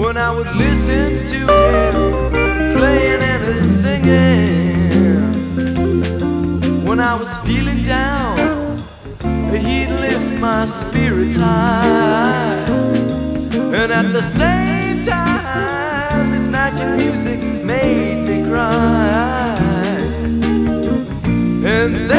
when I would listen to him playing and singing. When I was feeling down, he'd lift my spirits high, and at the same time his magic music made me cry. And